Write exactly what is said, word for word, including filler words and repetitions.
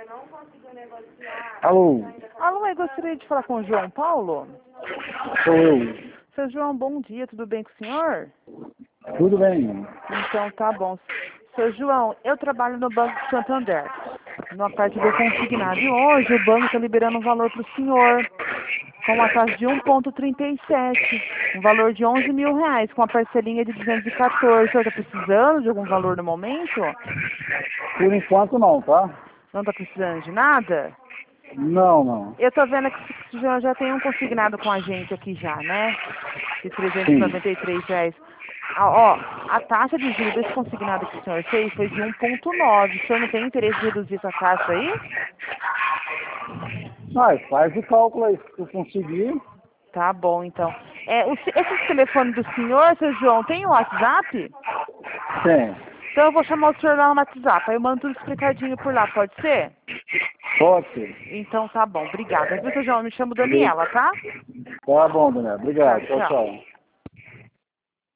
Alô, Alô, eu gostaria de falar com o João Paulo. sou eu. Seu João, bom dia, tudo bem com o senhor? Tudo bem? Então tá bom. Seu João, eu trabalho no Banco Santander, na parte do consignado. E hoje o banco está liberando um valor para o senhor, com uma taxa de um vírgula trinta e sete, um valor de onze mil reais, com a parcelinha de duzentos e quatorze. O senhor está precisando de algum valor no momento? Por enquanto não, tá? Não está precisando de nada? Não, não. Eu tô vendo que o senhor já tem um consignado com a gente aqui já, né? De trezentos e Sim. noventa e três reais. Ah, ó, a taxa de juros desse consignado que o senhor fez foi de um vírgula nove. O senhor não tem interesse em reduzir essa taxa aí? Mas faz o cálculo aí, se eu conseguir. Tá bom, então. É, o, se- esse telefone do senhor, seu João, tem o WhatsApp? Tem. Então eu vou chamar o senhor lá no WhatsApp. Aí eu mando tudo explicadinho por lá, pode ser? Pode ser. Então tá bom, obrigada. Viu, seu João? Eu me chamo Daniela, tá? Tá bom, Daniel. Tá, Obrigado. Tchau, tchau. tchau.